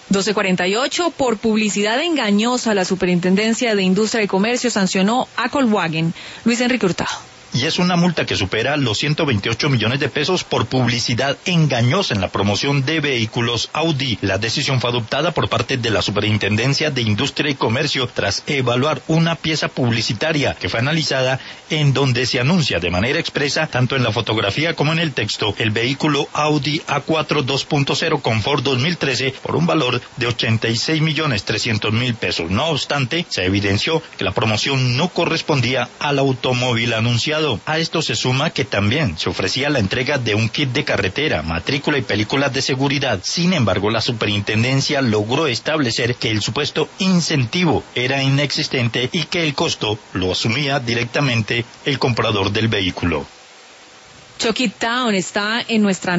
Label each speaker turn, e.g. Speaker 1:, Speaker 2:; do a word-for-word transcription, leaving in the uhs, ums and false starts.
Speaker 1: doce cuarenta y ocho, por publicidad engañosa, la Superintendencia de Industria y Comercio sancionó a Volkswagen. Luis Enrique Hurtado.
Speaker 2: Y es una multa que supera los ciento veintiocho millones de pesos por publicidad engañosa en la promoción de vehículos Audi. La decisión fue adoptada por parte de la Superintendencia de Industria y Comercio tras evaluar una pieza publicitaria que fue analizada en donde se anuncia de manera expresa, tanto en la fotografía como en el texto, el vehículo Audi A cuatro dos punto cero Confort dos mil trece por un valor de ochenta y seis millones trescientos mil pesos. No obstante, se evidenció que la promoción no correspondía al automóvil anunciado. A esto se suma que también se ofrecía la entrega de un kit de carretera, matrícula y películas de seguridad. Sin embargo, la superintendencia logró establecer que el supuesto incentivo era inexistente y que el costo lo asumía directamente el comprador del vehículo.
Speaker 1: Chucky Town está en nuestra